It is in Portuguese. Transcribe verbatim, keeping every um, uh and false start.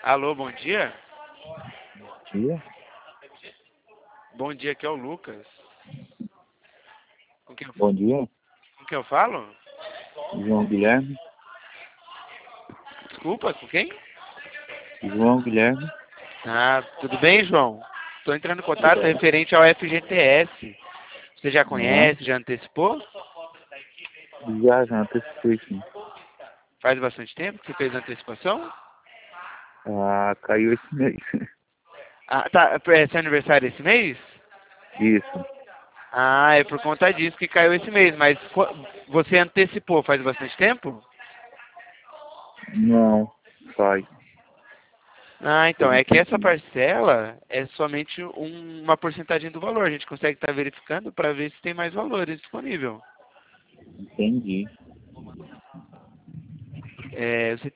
Alô, bom dia? Dia? Bom dia, aqui é o Lucas. Com quem eu, Bom dia, com quem eu falo? João Guilherme. Desculpa, com quem? João Guilherme. Ah, tudo bem, João? Estou entrando em contato referente ao F G T S. Você já Aham. conhece, já antecipou? Já, já antecipei, sim. Faz bastante tempo que você fez a antecipação? Ah, caiu esse mês. Ah, tá. É seu aniversário esse mês? Isso. Ah, é por conta disso que caiu esse mês. Mas qu- você antecipou faz bastante tempo? Não, faz. Ah, então, Faz um é que essa tempinho. parcela é somente um- uma porcentagem do valor. A gente consegue estar verificando para ver se tem mais valores disponível. Entendi. É, você